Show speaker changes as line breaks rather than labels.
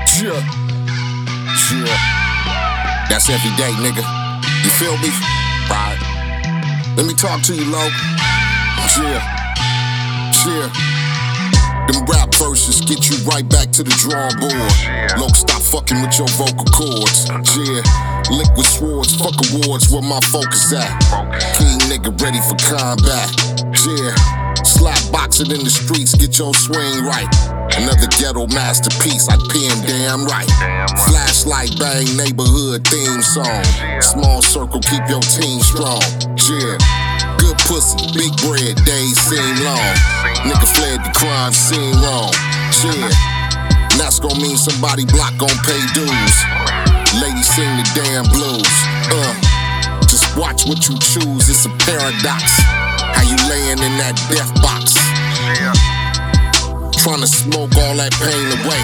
Yeah. Yeah. That's every day, nigga. You feel me? Right. Let me talk to you, Lo. Yeah. Yeah. Them rap verses get you right back to the drawing board. Look, stop fucking with your vocal cords. Yeah. Liquid swords, fuck awards, where my focus at. King nigga ready for combat. Yeah. Slap boxing in the streets, get your swing right. Another ghetto masterpiece, I pen damn right. Flashlight bang, neighborhood theme song. Small circle, keep your team strong. Yeah. Good pussy, big bread, days seem long. Nigga fled the crime scene wrong. Yeah. And that's gon' mean somebody block gon' pay dues. Ladies sing the damn blues. Just watch what you choose, it's a paradox. How you layin' in that death box? Tryna smoke all that pain away.